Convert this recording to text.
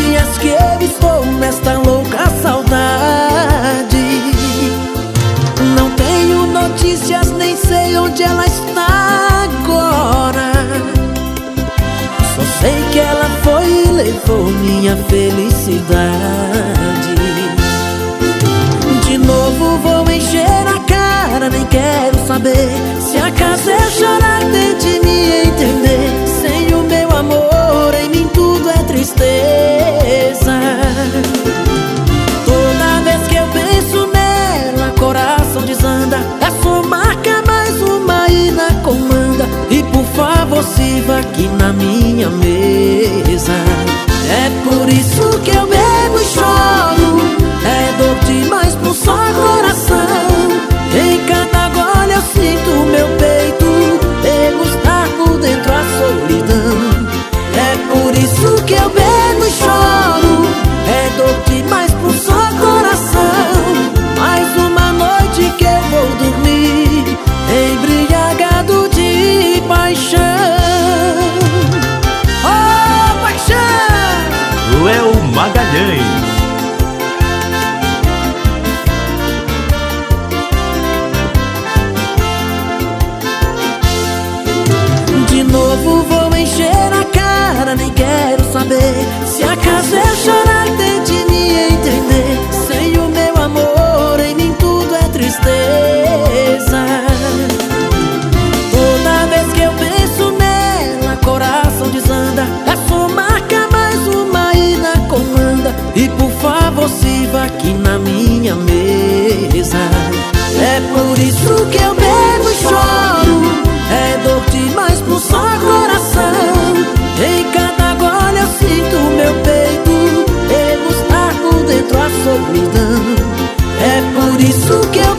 dias que eu estou nesta louca saudade. Não tenho notícias, nem sei onde ela está agora. Só sei que ela foi e levou minha felicidade. De novo vou encher a cara, nem quero saber. Se acaso eu chorar, tente me entender. Sem o meu amor, em mim tudo é tristeza. Toda vez que eu penso nela, coração desanda. É sua marca, mais uma e na comanda. E por favor, sirva aqui na minha mesa. É por isso que eu bebo e choro. É dor demais pro só coração. Em cada gole eu sinto meu peito degustar por dentro a solidão. É por isso que eu bebo e choro. É dor demais pro só coração. Mais uma noite que eu vou dormir embriagado de paixão. Oh, paixão! Léo Magalhães. De novo vou encher a cara, nem quero saber. Se acaso eu chorar, tente me entender. Sem o meu amor, em mim tudo é tristeza. Toda vez que eu penso nela, coração desanda. É sua marca, mais uma e na comanda. E por favor, sirva aqui na minha mesa. É por isso que eu bebo e choro. É dor demais pro só coração. Em cada gole eu sinto meu peito degustar por dentro a solidão. É por isso que eu